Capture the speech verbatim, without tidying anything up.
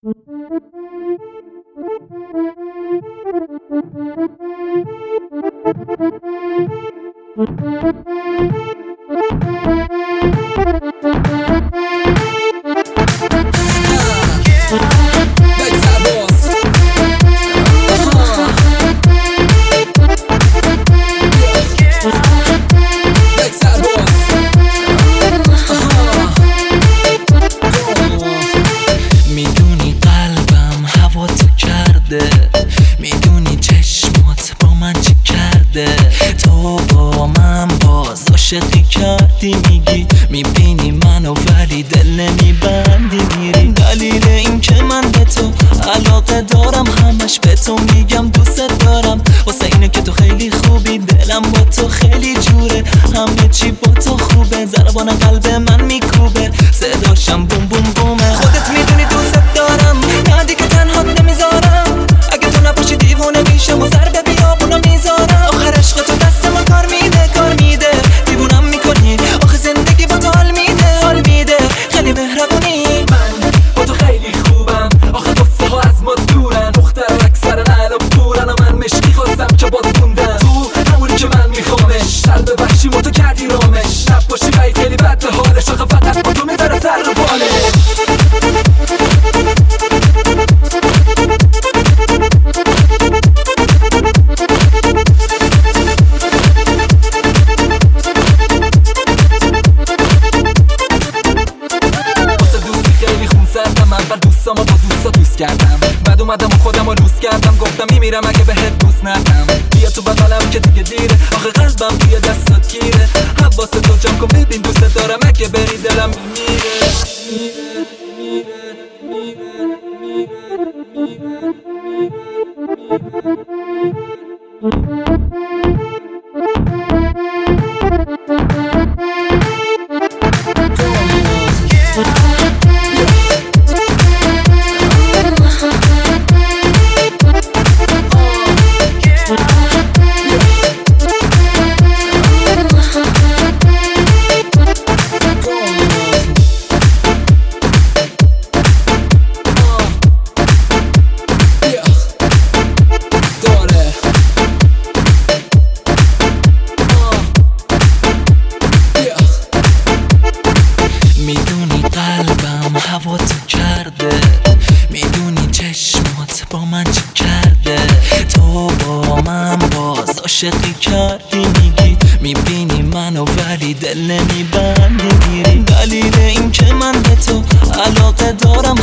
میدونی قلبم هوا تو کرده، میدونی چشمات با من چی کرده. تو با من باز عاشقی کردی، میگی میبینی منو ولی دل نمیبندی میری. دلیل این که من به تو علاقه دارم همش به تو میگم دوست دارم، واسه اینه که تو خیلی خوبی، دلم با تو خیلی جوره، همه چی با تو خوبه، ضربان قلب من میکوبه، صداشم بوم بوم بومه. خودت میدونی دوست دارم، نه دیگه تنهات نمیذارم، اگه تو نباشی دیوونه میشم و سر به بیابونا میذارم. آخر عشق تو دست ما کار میده کار میده، دیوونم میکنی آخه زندگی با تو حال میده حال میده، خیلی مهربونی. من با تو خیلی خوبم، آخه قصه ها از ما دورن، دختر اکثر الان پورن و من مشکی خواستم که باد موندم. تو همونی که من میخوامش، قلب وحشی تو کردی رامش، نباشی وید خیلی بد به حالش، آخه فقط با تو میذاره سر رو بالش. دوستامو با دوستا دوست کردم، بعد اومدم و خودم رو لوس کردم، گفتم میمیرم اگه بهت دوست ندم. بیا تو بغلم که دیگه دیره، آخه قلبم توی دستات گیره، حواست تو جمع کن ببین دوست دارم، اگه بری دلم میمیره. میدونی قلبم هوا تو کرده، میدونی چشمات با من چی کرده. تو با من باز عاشقی کردی، میگی میبینی منو ولی دل نمیبندی میری. دلیل این که من به تو علاقه دارم